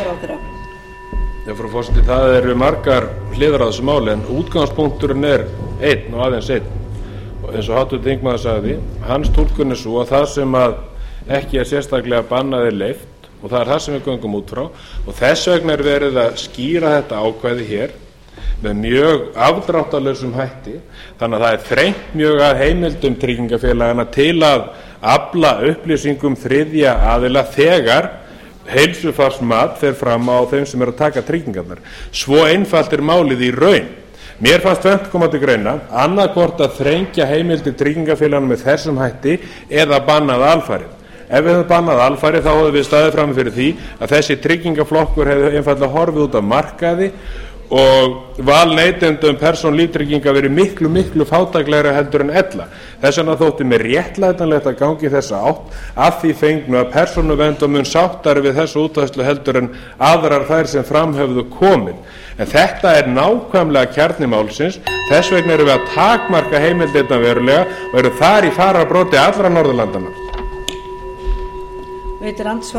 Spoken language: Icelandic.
tryggingaráðherra. Frú forseti, það eru margar hliðar á þessu máli, en útgangspunkturinn er einn og aðeins einn. Og eins og háttvirtur þingmaður sagði, hans túlkun er svo að það sem að ekki er sérstaklega bannað er leyft, og það er það sem við göngum út frá, og þess vegna er verið að skýra þetta ákvæði hér með mjög afdráttarlausum hætti, þannig að það er þrengt mjög að heimildum tryggingafélagana til að afla upplýsingum þriðja aðila þegar heilsufarsmat fer fram á þeim sem eru að taka tryggingarnar. Svo einfalt er málið í raun. Mér fannst tvennt koma til greina, annaðhvort að þrengja heimildir tryggingafélagana með þessum hætti eða bannað alfarið. Ef við hefum bannað alfarið þá hefðum við staðið fram fyrir því að þessi tryggingaflokkur hefði einfallega horfið út af markaði og val neytenda persónulíftrygginga verið miklu fátæklegra heldur en ella. Þess vegna þótti mér réttlætanlegt að gangi þessa átt að því fengnu að persónuvernd mun sáttari við þessu útfærslu heldur en aðrar þær sem fram höfðu komið. En þetta er nákvæmlega kjarni málsins, þess vegna erum við að takmarka heimildirnar verulega og eru þar í fararbroddi allra Norðurlandanna.